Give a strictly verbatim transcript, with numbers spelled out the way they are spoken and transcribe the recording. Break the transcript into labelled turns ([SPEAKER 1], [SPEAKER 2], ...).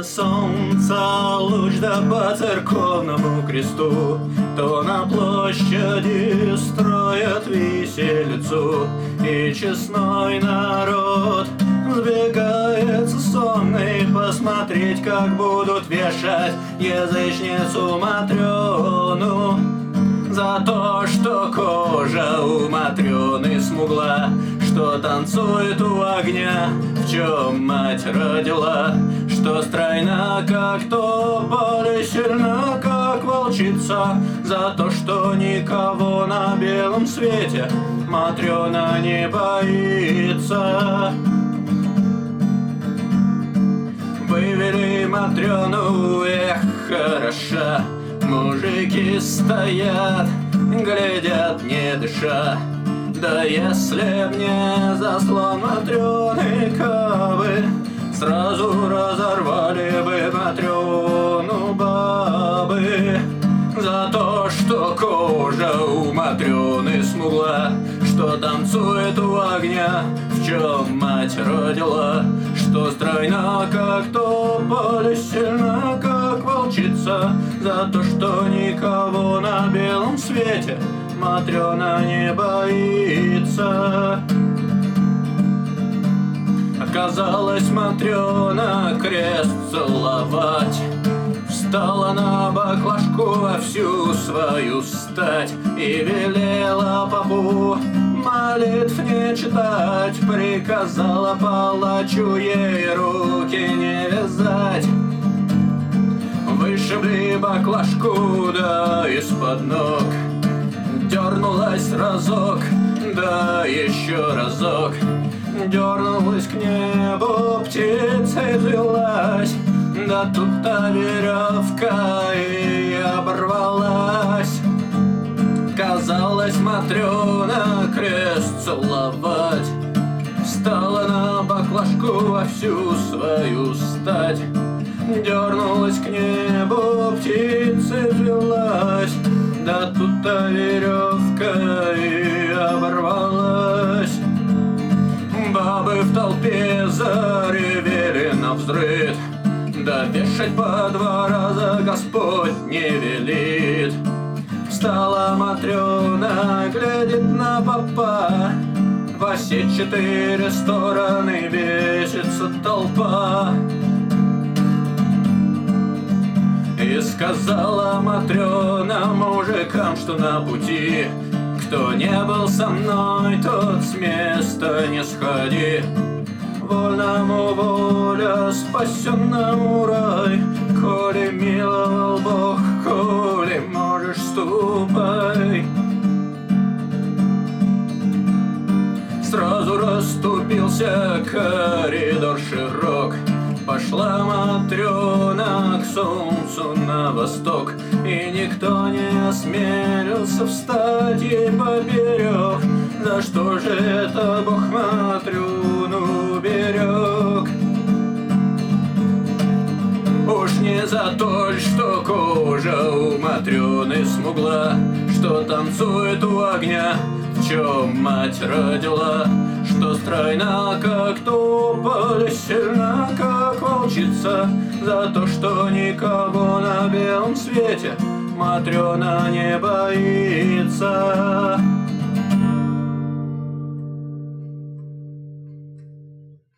[SPEAKER 1] Синее солнце, луч да по церковному кресту, то на площади строят виселицу, и честной народ сбегается сонный посмотреть, как будут вешать язычницу Матрёну за то, что кожа у Матрёны смугла, что танцует у огня, в чем мать родила, что стройна, как тополь, сильна, как волчица, за то, что никого на белом свете Матрёна не боится. Вывели Матрёну, эх, хороша, мужики стоят, глядят, не дыша. Да если б не заслон Матрёны кабы, сразу разорвали бы Матрёну бабы. За то, что кожа у Матрёны смугла, что танцует у огня, в чем мать родила, что стройна, как тополь, сильна, как волчица, за то, что никого на белом свете Матрёна не боится. Отказалась Матрёна крест целовать, встала на баклажку во всю свою стать и велела попу молитв не читать, приказала палачу ей руки не вязать. Вышибли баклажку, да из-под ног, дернулась разок, да еще разок, дернулась к небу, птица взвилась, да тут-то веревка и оборвалась. Казалось, Матрёна крест целовать, встала на баклажку во всю свою стать, дернулась к небу, птица взвилась, да тут-то веревка и оборвалась. Бабы в толпе заревели навзрыд, да вешать по два раза Господь не велит. Встала Матрёна, глядит на попа, во все четыре стороны бесится толпа. И сказала Матрёна мужикам, что на пути, кто не был со мной, тот с места не сходи. Вольному воля, спасенному рай, коли миловал Бог, коли можешь, ступай. Сразу расступился коридор широк, пошла Матрёна к солнцу на восток, и никто не осмелился встать ей поперек. За что же это Бог Матрёну берег? Уж не за то, что кожа у Матрёны смугла, что танцует у огня, в чем мать родила, что стройна, как тополь, сильна, как волчица, за то, что никого на белом свете Матрёна не боится.